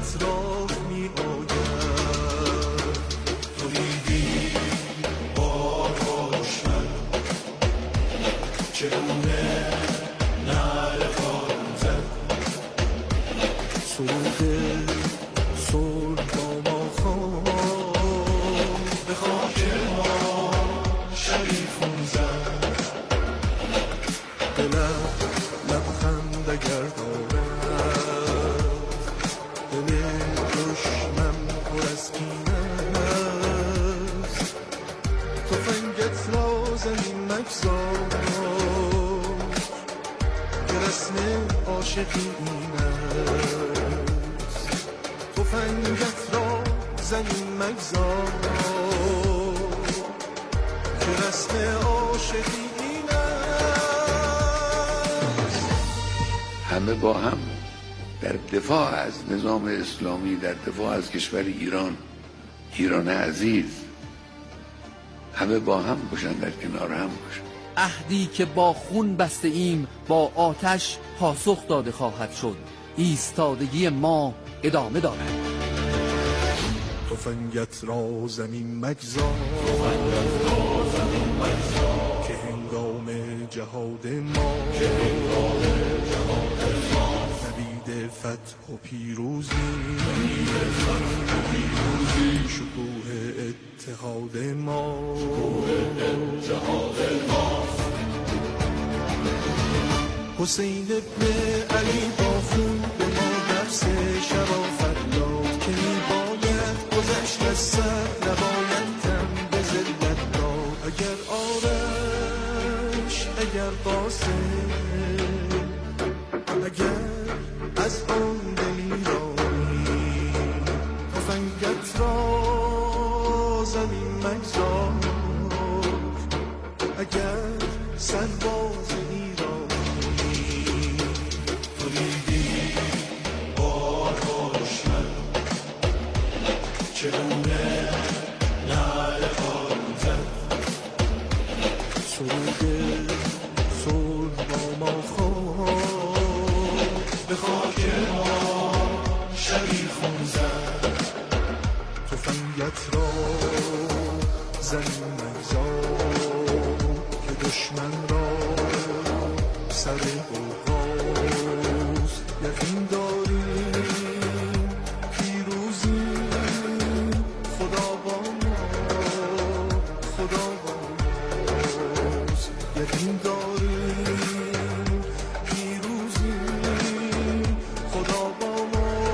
اطراف می آید تو دیدی با دشمن چگونه نعره خواهد زد سرود صلح با ما خواه به خاک ما شریفون زد دلم لبخند اگر دارد دل دشمن پر از کینه است تفنگت را زمین مگذار که رسم عاشقی این است تفنگت را زمین مگذار که رسم عاشقی این است. همه با هم در دفاع از نظام اسلامی، در دفاع از کشور ایران عزیز، همه با هم باشن، در کنار هم باشن. عهدی که با خون بسته ایم با آتش پاسخ داده خواهد شد. ایستادگی ما ادامه دارد. تفنگت را زمین مگذار که هنگام جهاد ما نوید فتح و پیروزی شکوه اتحاد ما حسین ابن علی با خون به ما درس شرافت داد که میباید گذشت از سر نباید تن به ذلت داد اگر آرش اگر قاسم اگر از آن دلیرانی تفنگت را زمین مگذار اگر سرباز ایرانی تو دیدی با دشمن چگونه نعره خواهد زد سرود صلح با ما خواه به خاک ما شریفون زد تفنگت را زمین مگذار که دشمن را سر بغاز یقین داریم پیروزی خدا با ماست یقین داریم پیروزی خدا با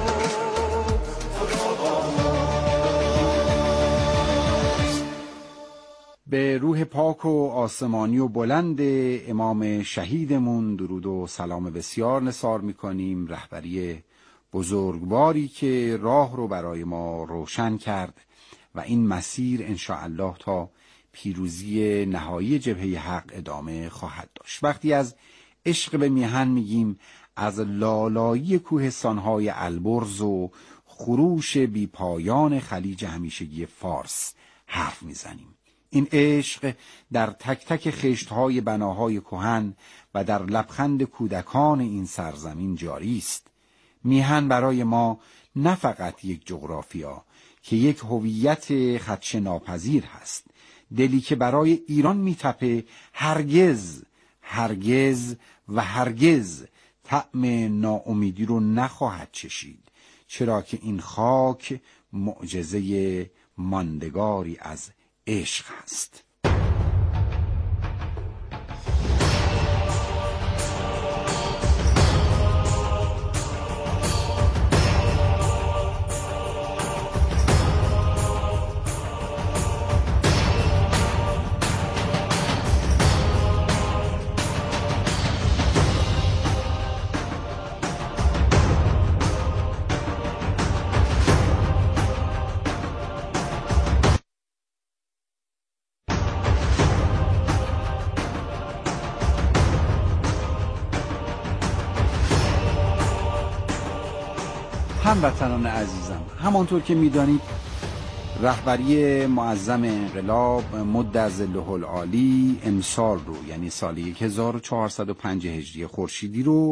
ماست. به روح پاک و آسمانی و بلند امام شهیدمون درود و سلام بسیار نثار می‌کنیم. رهبری بزرگواری که راه رو برای ما روشن کرد و این مسیر انشاءالله تا پیروزی نهایی جبهه حق ادامه خواهد داشت. وقتی از عشق به میهن میگیم از لالایی کوهستان‌های البرز و خروش بی پایان خلیج همیشگی فارس حرف میزنیم. این عشق در تک تک خشت‌های بناهای کهن و در لبخند کودکان این سرزمین جاری است. میهن برای ما نه فقط یک جغرافیا که یک هویت خدشه ناپذیر هست. دلی که برای ایران میتپه هرگز و هرگز طعم ناامیدی رو نخواهد چشید، چرا که این خاک معجزه ماندگاری از عشق هست. هموطنان عزیزم، همانطور که میدانید رهبری معظم انقلاب مد ظله العالی امسال رو، یعنی سال 1405 هجری خورشیدی رو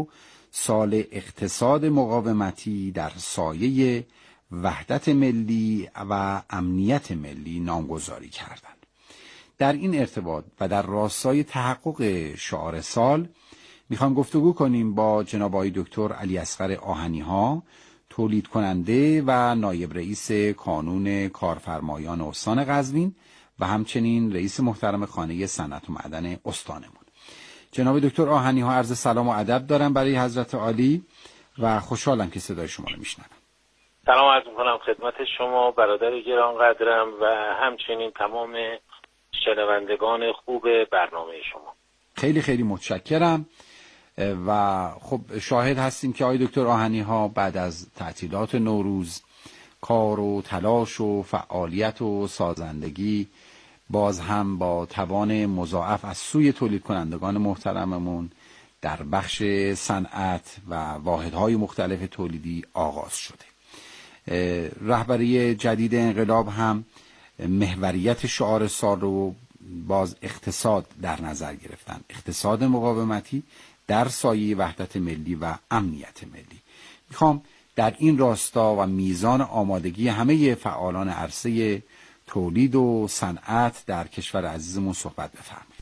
سال اقتصاد مقاومتی در سایه وحدت ملی و امنیت ملی نامگذاری کردند. در این ارتباط و در راستای تحقق شعار سال میخوام گفتگو کنیم با جناب آقای دکتر علی اصغر آهنی‌ها، تولید کننده و نایب رئیس کانون کارفرمایان استان قزوین و همچنین رئیس محترم خانه صنعت و معدن استانمون. جناب دکتر آهنی‌ها، عرض سلام و ادب دارم برای حضرت عالی و خوشحالم که صدای شما رو میشنوم. سلام عرض می‌کنم خدمت شما برادر گرانقدرم و همچنین تمام شنوندگان خوب برنامه شما. خیلی خیلی متشکرم و خب شاهد هستیم که آقای دکتر آهنی‌ها بعد از تعطیلات نوروز کار و تلاش و فعالیت و سازندگی باز هم با توان مضاعف از سوی تولید کنندگان محترممون در بخش صنعت و واحدهای مختلف تولیدی آغاز شده. رهبری جدید انقلاب هم محوریت شعار سال رو باز اقتصاد در نظر گرفتن، اقتصاد مقاومتی در سایه وحدت ملی و امنیت ملی. میخوام در این راستا و میزان آمادگی همه فعالان عرصه تولید و صنعت در کشور عزیزمون صحبت بفرمایید.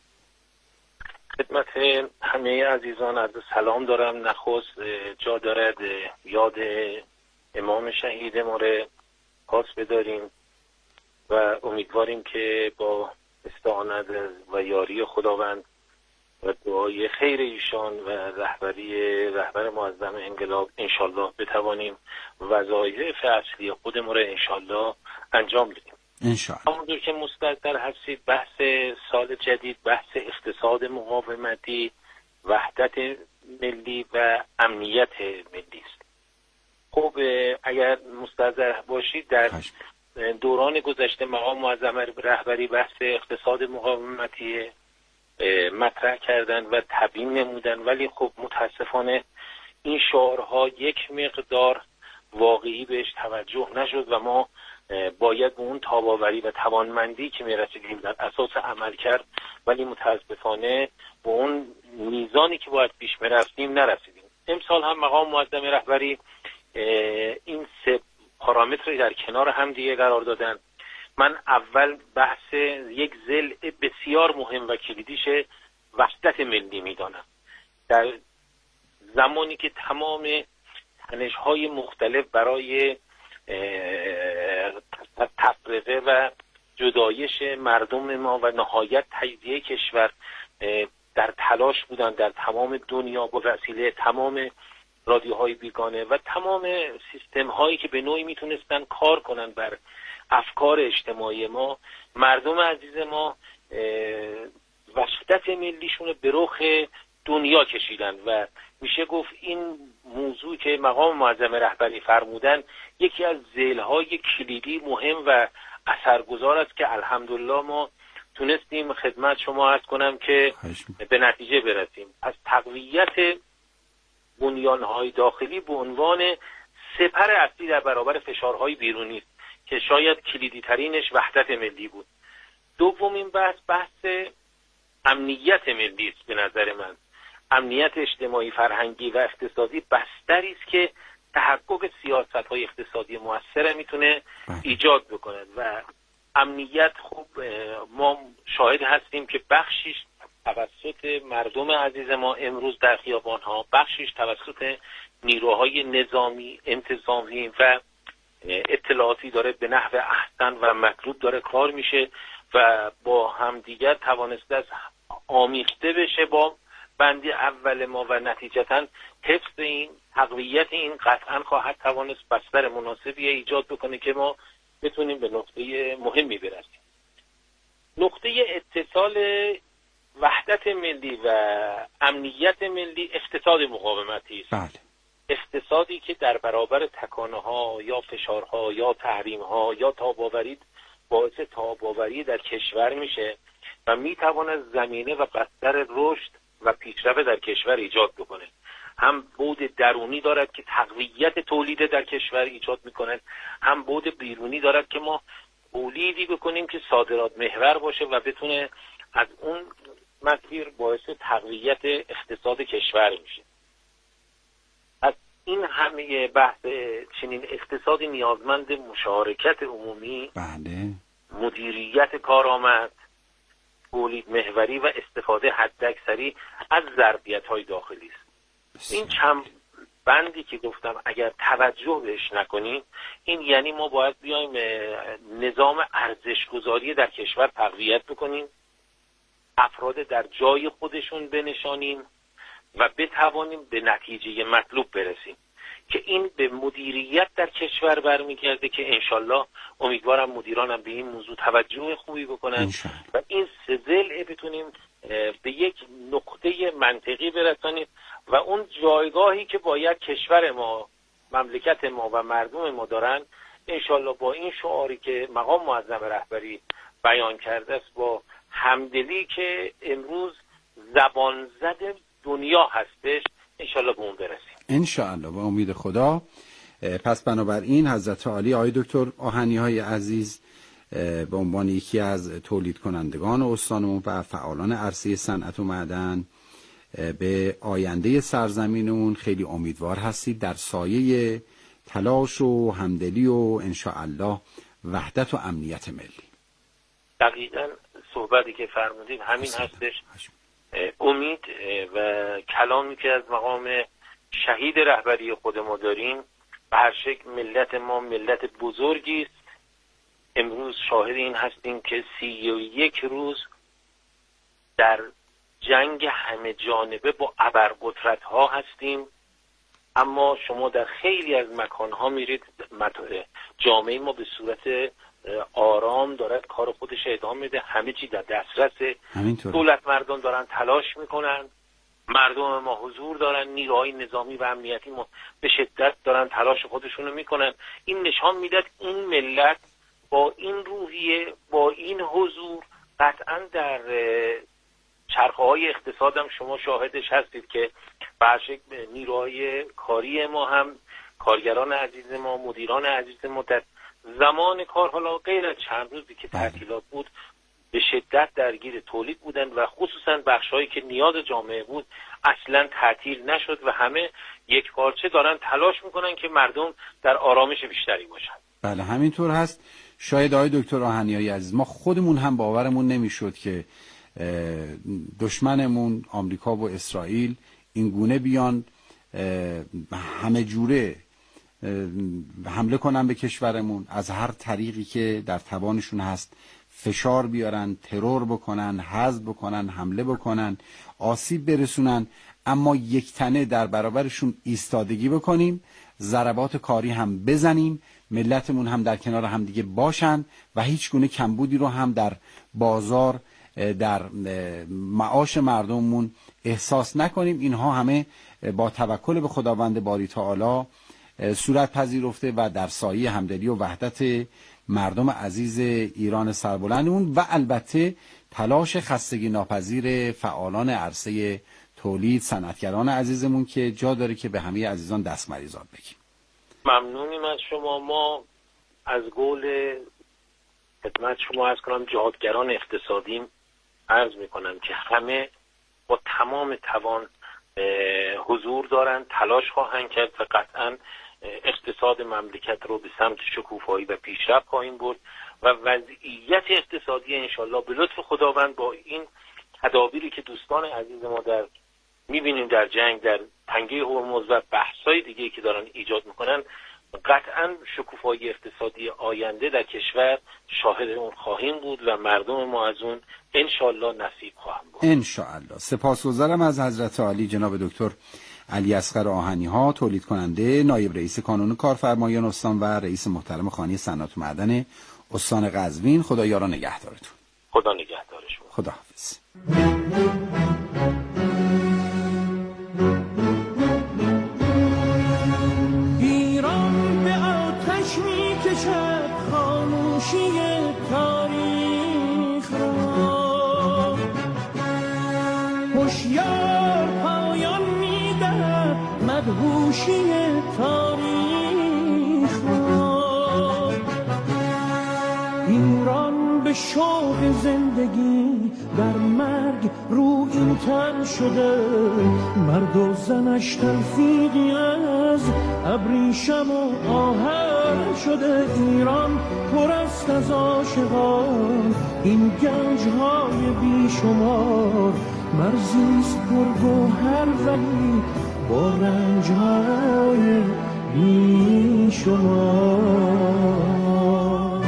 خدمت همه عزیزان عرض سلام دارم. نخست جا دارد یاد امام شهید ما رو پاس بداریم و امیدواریم که با استعانت و یاری خداوند و دعای خیر ایشان و رهبر معظم انقلاب انشالله بتوانیم وظایف اصلی خودمون رو انشالله انجام بدیم. انشالله. همونطور که مستحضر هستید بحث سال جدید بحث اقتصاد مقاومتی، وحدت ملی و امنیت ملی است. خب اگر مستحضر باشید در دوران گذشته مقام معظم رهبری بحث اقتصاد مقاومتی مطرح کردن و تبیین نمودن، ولی خب متاسفانه این شعارها یک مقدار واقعی بهش توجه نشد و ما باید به اون تاباوری و توانمندی که میرسیدیم در اساس عمل کرد، ولی متاسفانه به اون میزانی که باید پیش میرفتیم نرسیدیم. امسال هم مقام معظم رهبری این سه پارامتر در کنار هم دیگه قرار دادن. من اول بحث یک ضلع بسیار مهم و کلیدیش وحدت ملی میدانم. در زمانی که تمام تنش‌های مختلف برای تفرقه و جدایش مردم ما و نهایت تجزیه کشور در تلاش بودن در تمام دنیا با وسیله تمام رادیوهای بیگانه و تمام سیستم‌هایی که به نوعی میتونستن کار کنن بر افکار اجتماعی ما، مردم عزیز ما وحدت ملیشون رو به رخ دنیا کشیدن و میشه گفت این موضوع که مقام معظم رهبری فرمودن یکی از ذیل‌های کلیدی مهم و اثرگذار است که الحمدلله ما تونستیم خدمت شما عرض کنم که به نتیجه برسیم. از تقویت بنیان‌های داخلی به عنوان سپر اصلی در برابر فشارهای بیرونی است که شاید کلیدی ترینش وحدت ملی بود. دومین بحث امنیت ملی است. به نظر من امنیت اجتماعی، فرهنگی و اقتصادی بستری است که تحقق سیاست‌های اقتصادی مؤثر میتونه ایجاد بکنه و امنیت خوب ما شاهد هستیم که بخشیش توسط مردم عزیز ما امروز در خیابان‌ها، بخشیش توسط نیروهای نظامی، انتظامی و اطلاعاتی داره به نحو احسن و مطلوب داره کار میشه و با همدیگر توانسته آمیخته بشه با بندی اول ما و نتیجتاً حفظ این تقویت این قطعاً خواهد توانست بستر مناسبی ایجاد بکنه که ما بتونیم به نقطه مهمی برسیم. نقطه اتصال وحدت ملی و امنیت ملی اقتصاد مقاومتی است. اقتصادی که در برابر تکانه‌ها یا فشارها یا تحریم‌ها یا تاب‌آوری باعث تاب‌آوری در کشور میشه و میتواند زمینه و بستر رشد و پیشرفت در کشور ایجاد بکنه. هم بعد درونی دارد که تقویت تولید در کشور ایجاد میکنه، هم بعد بیرونی دارد که ما تولیدی بکنیم که صادرات محور باشه و بتونه از اون مسیر باعث تقویت اقتصاد کشور میشه. این همه بحث چنین اقتصادی نیازمند مشارکت عمومی، بله، مدیریت کارآمد، تولید محوری و استفاده حداکثری از ظرفیت‌های داخلی است. این چند بندی که گفتم اگر توجه بهش نکنیم، این یعنی ما باید بیایم نظام ارزش‌گذاری در کشور تقویت بکنیم، افراد در جای خودشون بنشانیم و بتوانیم به نتیجه مطلوب برسیم که این به مدیریت در کشور برمیگرده که انشالله امیدوارم مدیرانم به این موضوع توجه خوبی بکنن و این سه ضلع بتونیم به یک نقطه منطقی برسانیم و اون جایگاهی که باید کشور ما، مملکت ما و مردم ما دارن، انشالله با این شعاری که مقام معظم رهبری بیان کرده است، با همدلی که امروز زبان زد دنیا هستش، انشالله به اون برسیم. انشالله با امید خدا. پس بنابراین حضرت عالی آقای دکتر آهنی‌های عزیز به عنوان یکی از تولید کنندگان استانمون و فعالان عرصه صنعت و معدن به آینده سرزمینمون خیلی امیدوار هستید در سایه تلاش و همدلی و انشاءالله وحدت و امنیت ملی. دقیقاً صحبتی که فرمودید همین هستش. امید و کلامی که از مقام شهید رهبری خود ما داریم، به هر شکل ملت ما ملت بزرگی است. امروز شاهد این هستیم که 31 روز در جنگ همه جانبه با ابرقدرت ها هستیم، اما شما در خیلی از مکان ها میرید جامعه ما به صورت آرام دارد کار خودش ادامه میده، همه چی در دسترس دولت مردان دارن تلاش میکنن، مردم ما حضور دارن، نیروهای نظامی و امنیتی ما به شدت دارن تلاش خودشونو میکنن. این نشان میداد این ملت با این روحیه، با این حضور، قطعا در چرخه‌های اقتصادم شما شاهدش هستید که برشک نیروهای کاری ما هم، کارگران عزیز ما، مدیران عزیز ما در زمان کار، حالا غیر از چند روزی که تعطیلات بود، به شدت درگیر تولید بودن و خصوصا بخش‌هایی که نیاز جامعه بود اصلا تعطیل نشد و همه یک پارچه دارن تلاش میکنن که مردم در آرامش بیشتری باشن. بله همینطور هست. شاید آقای دکتر آهنی‌های عزیز ما خودمون هم باورمون نمیشد که دشمنمون آمریکا و اسرائیل این گونه بیان همه جوره حمله کنن به کشورمون، از هر طریقی که در توانشون هست فشار بیارن، ترور بکنن، حذف بکنن، حمله بکنن، آسیب برسونن، اما یک تنه در برابرشون ایستادگی بکنیم، ضربات کاری هم بزنیم، ملتمون هم در کنار هم دیگه باشن و هیچ گونه کمبودی رو هم در بازار در معاش مردممون احساس نکنیم. اینها همه با توکل به خداوند باری تعالی صورت پذیرفته و در سایه همدلی و وحدت مردم عزیز ایران سربلندمون و البته تلاش خستگی ناپذیر فعالان عرصه تولید، صنعتگران عزیزمون که جا داره که به همه عزیزان دست مریزاد بگیم. ممنونیم از شما. ما از قول خدمت شما عرض کنم جهادگران اقتصادیم عرض میکنم که همه با تمام توان حضور دارن، تلاش خواهند کرد و قطعا اقتصاد مملکت رو به سمت شکوفایی و پیشرفت خواهیم برد و وضعیت اقتصادی انشالله به لطف خداوند با این تدابیری که دوستان عزیز ما در میبینیم در جنگ، در تنگه هرمز و بحث‌های دیگه که دارن ایجاد میکنن، قطعا شکوفایی اقتصادی آینده در کشور شاهد اون خواهیم بود و مردم ما از اون انشالله نصیب خواهم بود. انشالله. سپاسگزارم از حضرت عالی جناب دکتر علی اصغر آهنی‌ها، تولید کننده، نایب رئیس کانون کارفرمایان استان و رئیس محترم خانه صنعت و معدن استان قزوین. خدا یار و نگهدارتون. خدا نگهدار شما. خدا حافظ. ایران به آتش می‌کشد خاموشی تاریخ را، هوشیار پایان می‌دهد مدهوشی تاریخ را. ایران به شوق زندگی در مرگ رو این تن شده، مرد و زنش تلفیقی از ابریشم و آهن شده. ایران پر است از عاشقان، این گنج‌های بیشمار. مرزیست پرگوهر ولی با رنج‌های بیشمار.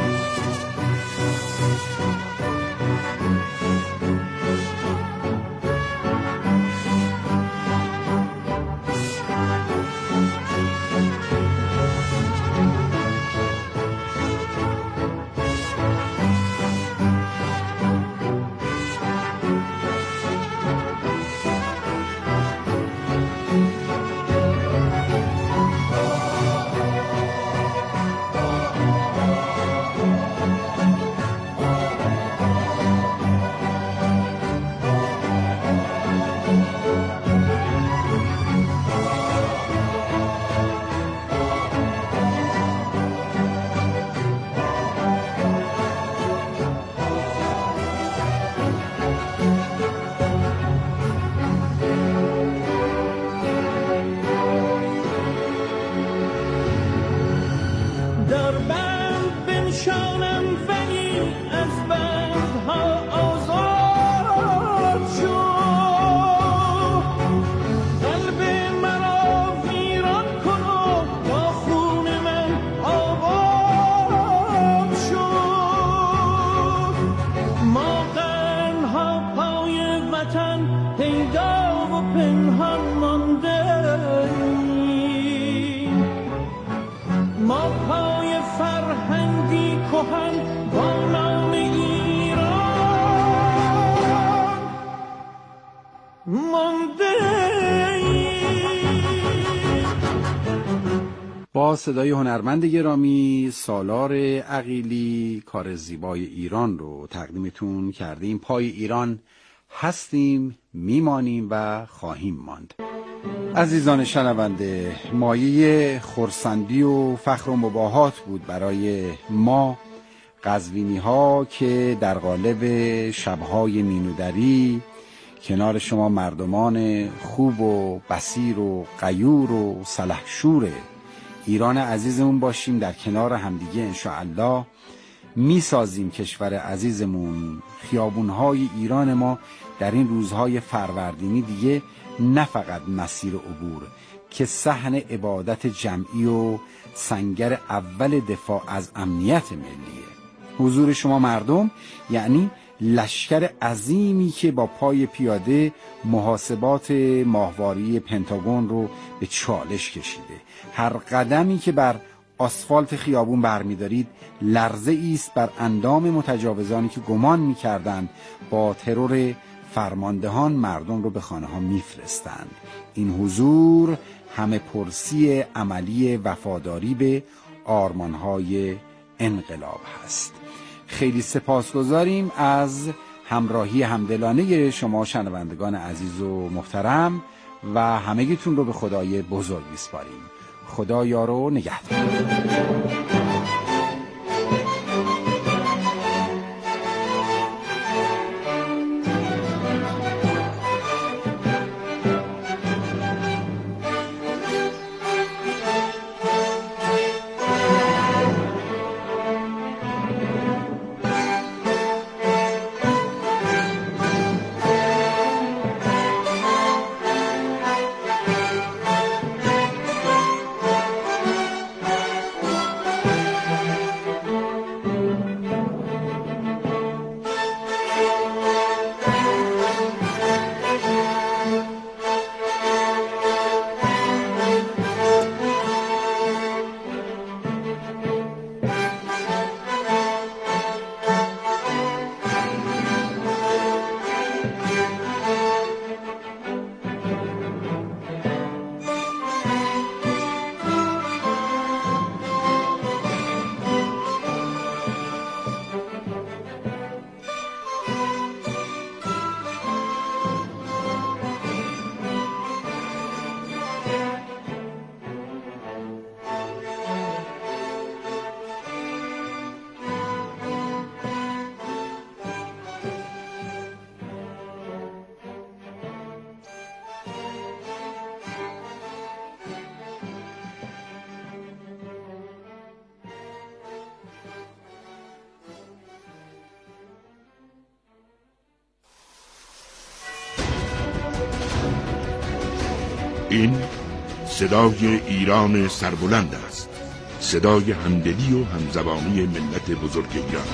با صدای هنرمند گرامی سالار عقیلی کار زیبای ایران رو تقدیمتون کردیم. پای ایران هستیم، میمانیم و خواهیم ماند. عزیزان شنونده، مایه خرسندی و فخر و مباهات بود برای ما قزوینی ها که در قالب شبهای مینودری کنار شما مردمان خوب و بصیر و غیور و سلحشور ایران عزیزمون باشیم. در کنار همدیگه انشاءالله میسازیم کشور عزیزمون. خیابونهای ایران ما در این روزهای فروردینی دیگه نه فقط مسیر عبور که صحن عبادت جمعی و سنگر اول دفاع از امنیت ملیه. حضور شما مردم یعنی لشکر عظیمی که با پای پیاده محاسبات ماهواری پنتاگون رو به چالش کشیده. هر قدمی که بر آسفالت خیابون برمی‌دارید لرزه ایست بر اندام متجاوزانی که گمان می‌کردند با ترور فرماندهان مردم رو به خانه‌ها می‌فرستند. این حضور همه پرسی عملی وفاداری به آرمان‌های انقلاب هست. خیلی سپاسگزاریم از همراهی همدلانه شما شنوندگان عزیز و محترم و همگیتون رو به خدای بزرگ میسپاریم. خدا یار و نگهدار. این صدای ایران سربلند است، صدای همدلی و همزبانی ملت بزرگ ایران.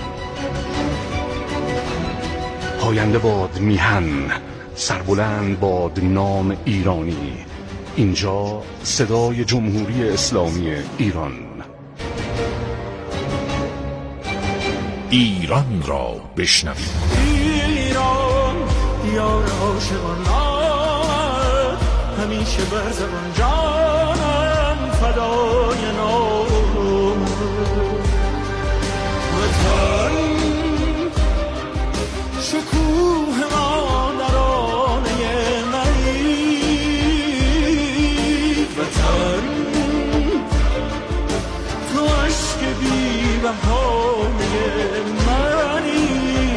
پاینده باد میهن، سربلند باد نام ایرانی. اینجا صدای جمهوری اسلامی ایران. ایران را بشنوید. ایران یار عاشقان نامد، همیشه بر زبان جانم فدای نام. وطن شکوه ما نرانه منی، وطن تو عشق بی بهانه منی.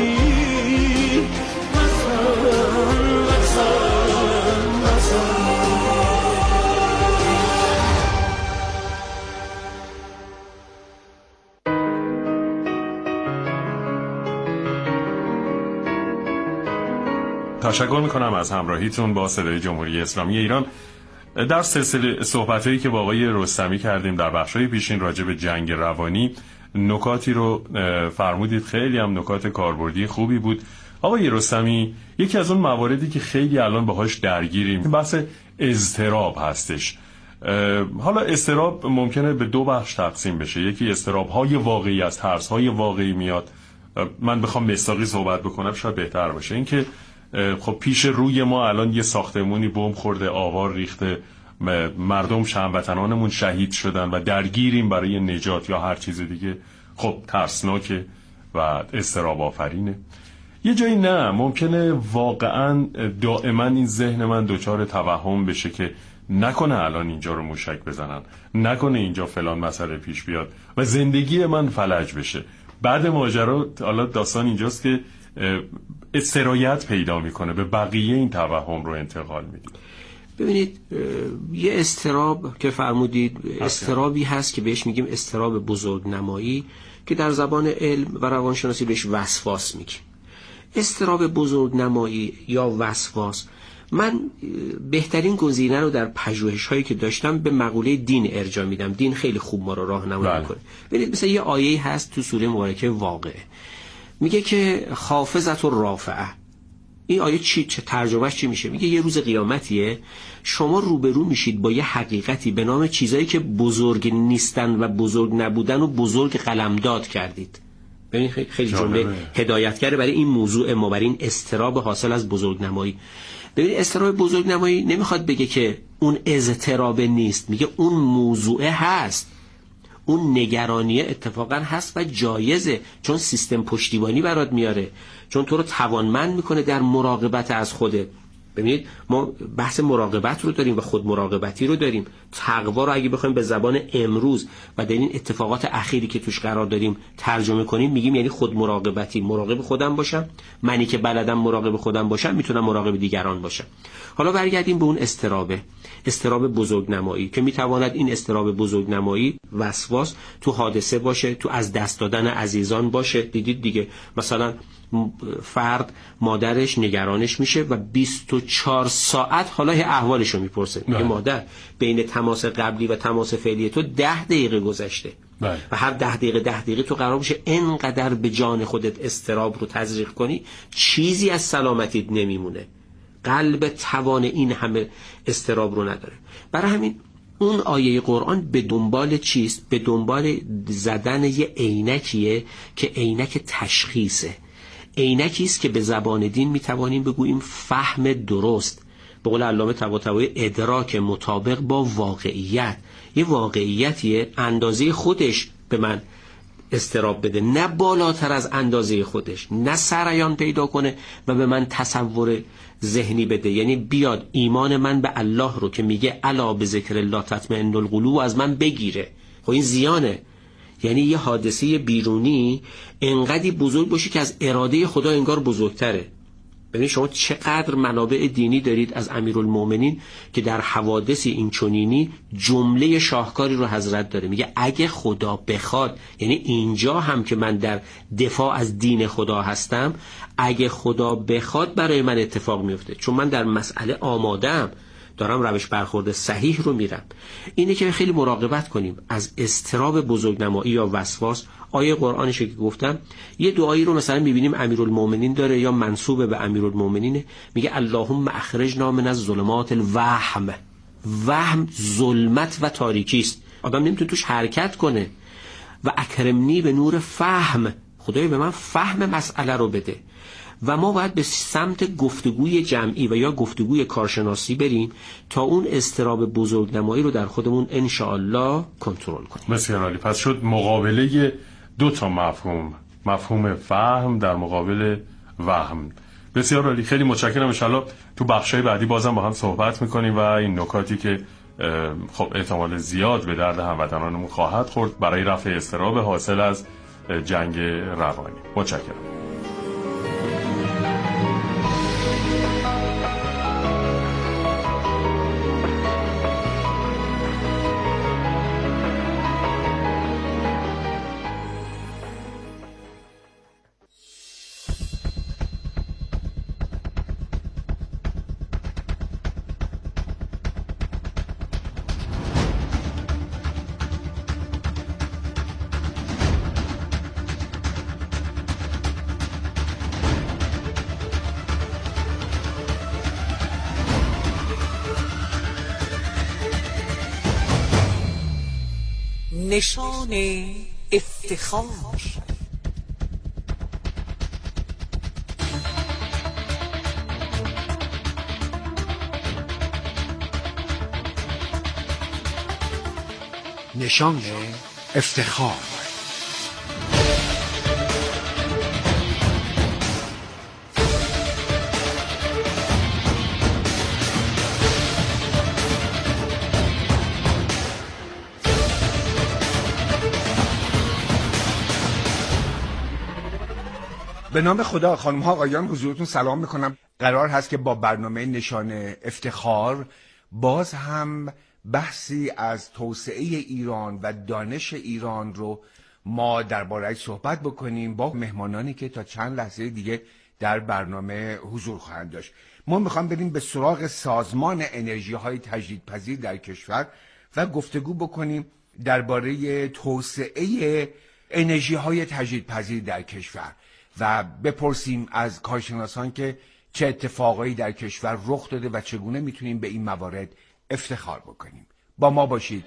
تشکر میکنم از همراهیتون با صدای جمهوری اسلامی ایران در سلسله صحبتایی که با آقای رستمی کردیم در بخش‌های پیشین راجع به جنگ روانی. نکاتی رو فرمودید، خیلی هم نکات کاربردی خوبی بود. آقای رستمی، یکی از اون مواردی که خیلی الان باهاش درگیریم بحث اضطراب هستش. حالا اضطراب ممکنه به دو بخش تقسیم بشه. یکی اضطراب‌های واقعی از ترس‌های واقعی میاد. من بخوام مصداقی صحبت بکنم شاید بهتر باشه. اینکه خب پیش روی ما الان یه ساختمونی بمب خورده، آوار ریخته، مردم هموطنانمون شهید شدن و درگیریم برای نجات یا هر چیز دیگه، خب ترسناکه و اضطراب آفرینه. یه جایی نه، ممکنه واقعا دائما این ذهن من دچار توهم بشه که نکنه الان اینجا رو موشک بزنن، نکنه اینجا فلان مسئله پیش بیاد و زندگی من فلج بشه. بعد ماجرا حالا داستان اینجاست که سرایت پیدا میکنه، به بقیه این توهم رو انتقال میده. ببینید یه اضطراب که فرمودید اضطرابی هست که بهش میگیم اضطراب بزرگنمایی که در زبان علم و روانشناسی بهش وسواس میگیم. اضطراب بزرگنمایی یا وسواس، من بهترین گزینه رو در پژوهش‌هایی که داشتم به مقوله دین ارجاع میدم. دین خیلی خوب ما رو راهنمایی میکنه. ببینید مثلا یه آیه هست تو سوره مبارکه واقعه، میگه که خافضت الرافعه. این آیه چه ترجمهش چی میشه؟ میگه یه روز قیامتیه، شما روبرو میشید با یه حقیقتی به نام چیزایی که بزرگ نیستن و بزرگ نبودن و بزرگ قلمداد کردید. ببین خیلی جمله هدایتگره برای این موضوع ما، برای این اضطراب حاصل از بزرگنمایی. ببین اضطراب بزرگنمایی نمیخواد بگه که اون اضطراب نیست، میگه اون موضوع هست، اون نگرانیه اتفاقا هست و جایزه، چون سیستم پشتیبانی برات میاره، چون تو رو توانمند میکنه در مراقبت از خودت. ببینید ما بحث مراقبت رو داریم و خود مراقبتی رو داریم. تقوا رو اگه بخوایم به زبان امروز و در این اتفاقات اخیری که توش قرار داریم ترجمه کنیم، میگیم یعنی خود مراقبتی. مراقب خودم باشم، منی که بلدم مراقب خودم باشم میتونم مراقب دیگران باشم. حالا برگردیم به اون اضطراب بزرگنمایی که میتواند این اضطراب بزرگنمایی وسواس تو حادثه باشه، تو از دست دادن عزیزان باشه. دیدید دیگه مثلا فرد مادرش نگرانش میشه و 24 ساعت حالا احوالشو میپرسه، میگه مادر بین تماس قبلی و تماس فعلی تو 10 دقیقه گذشته و هر 10 دقیقه تو قرار باشه انقدر به جان خودت اضطراب رو تزریق کنی، چیزی از سلامتیت نمیمونه. قلب توان این همه اضطراب رو نداره. برای همین اون آیه قرآن به دنبال چیست؟ به دنبال زدن یه عینکیه که عینک تشخیصه، عینکی است که به زبان دین میتوانیم بگوییم فهم درست، به قول علامه طباطبایی ادراک مطابق با واقعیت. یه واقعیتیه اندازه خودش به من اضطراب بده، نه بالاتر از اندازه خودش، نه سرایان پیدا کنه و به من تصور ذهنی بده. یعنی بیاد ایمان من به الله رو که میگه الا بذکر الله تطمئن القلوب از من بگیره. خب این زیانه. یعنی یه حادثه بیرونی انقدی بزرگ باشه که از اراده خدا انگار بزرگتره. ببینید شما چقدر منابع دینی دارید از امیرالمومنین که در حوادثی این چنینی جمله شاهکاری رو حضرت داره، میگه اگه خدا بخواد، یعنی اینجا هم که من در دفاع از دین خدا هستم، اگه خدا بخواد برای من اتفاق میفته، چون من در مسئله آمادم. دارم روش برخورد صحیح رو میرم. اینه که خیلی مراقبت کنیم از اضطراب بزرگنمایی یا وسواس. آیه قرآنشه که گفتم، یه دعایی رو مثلا میبینیم امیرالمومنین داره یا منسوب به امیرالمومنینه، میگه اللهم اخرجنا من الظلمات الوهم. وهم ظلمت و تاریکی است، آدم نمیتونه توش حرکت کنه. و اکرمنی به نور فهم، خدای به من فهم مسئله رو بده. و ما باید به سمت گفتگوی جمعی و یا گفتگوی کارشناسی بریم تا اون اضطراب بزرگنمایی رو در خودمون انشاءالله کنترل کنیم. بسیار عالی. پس شد مقابله دو تا مفهوم فهم در مقابل وهم. بسیار عالی، خیلی متشکرم. انشالله تو بخشای بعدی بازم با هم صحبت میکنیم و این نکاتی که خب احتمال زیاد به درد هموطنانمون خواهد خورد برای رفع اضطراب حاصل از جنگ روانی. متشکرم. نشان افتخار. نشان افتخار. به نام خدا، خانم ها آقایان، حضورتون سلام میکنم. قرار هست که با برنامه نشان افتخار باز هم بحثی از توسعه ایران و دانش ایران رو ما درباره‌اش صحبت بکنیم با مهمانانی که تا چند لحظه دیگه در برنامه حضور خواهند داشت. ما میخوام بریم به سراغ سازمان انرژی های تجدیدپذیر در کشور و گفتگو بکنیم درباره توسعه انرژی های تجدیدپذیر در کشور و بپرسیم از کارشناسان که چه اتفاقایی در کشور رخ داده و چگونه میتونیم به این موارد افتخار بکنیم. با ما باشید.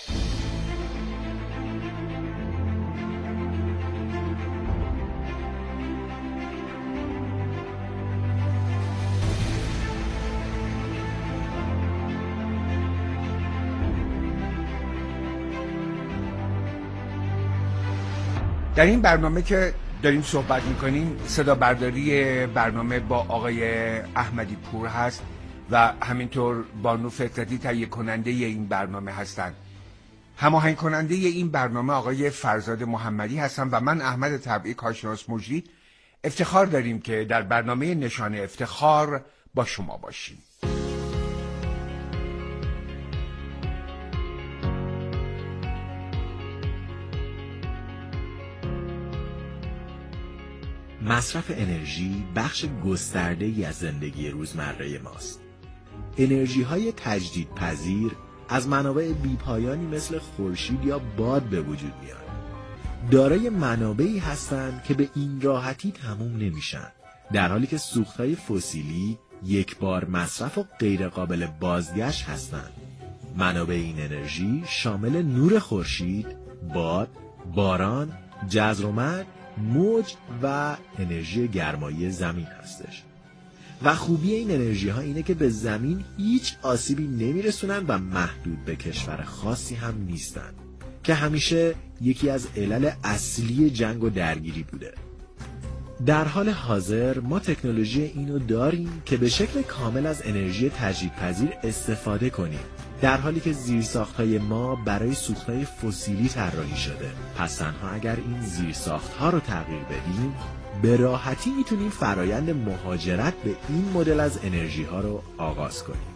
در این برنامه که داریم صحبت میکنیم صدا برداری برنامه با آقای احمدی پور هست و همینطور بانو فطرتی تهیه کننده این برنامه هستند. هماهنگ کننده این برنامه آقای فرزاد محمدی هستن و من احمد طبعی کارشناس مجری. افتخار داریم که در برنامه نشان افتخار با شما باشیم. مصرف انرژی بخش گسترده‌ای از زندگی روزمره ماست. انرژی‌های تجدیدپذیر از منابع بی‌پایانی مثل خورشید یا باد به وجود میان. دارای منابعی هستند که به این راحتی تموم نمیشن، در حالی که سوخت‌های فسیلی یک بار مصرف و غیر قابل بازگشت هستند. منابع این انرژی شامل نور خورشید، باد، باران، جزر و مرگ، موج و انرژی گرمایی زمین هستش. و خوبی این انرژی ها اینه که به زمین هیچ آسیبی نمیرسونن و محدود به کشور خاصی هم نیستن که همیشه یکی از علل اصلی جنگ و درگیری بوده. در حال حاضر ما تکنولوژی اینو داریم که به شکل کامل از انرژی تجدیدپذیر استفاده کنیم، در حالی که زیرساخت‌های ما برای سوخت‌های فسیلی طراحی شده. پس تنها اگر این زیرساخت‌ها رو تغییر بدیم به راحتی میتونیم فرایند مهاجرت به این مدل از انرژی‌ها رو آغاز کنیم.